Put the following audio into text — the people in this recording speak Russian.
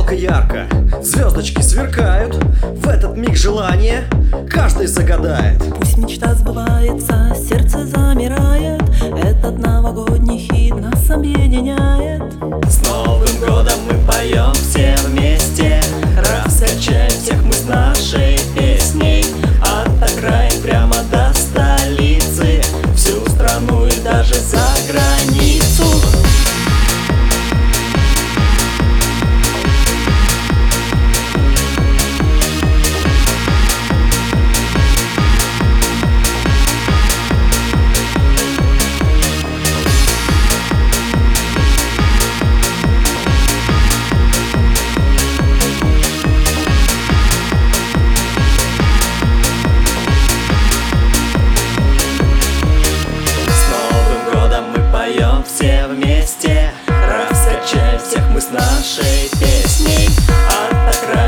Елка ярко, звездочки сверкают. В этот миг желание каждый загадает. Пусть мечта сбывается, сердце замирает. Этот новогодний хит нас объединяет. С Новым годом мы поем все вместе, раскачаем всех мы с нашей песней. От окраин прямо до столицы, всю страну и даже за границу. Все вместе раскачаем всех мы с нашей песней. От окраин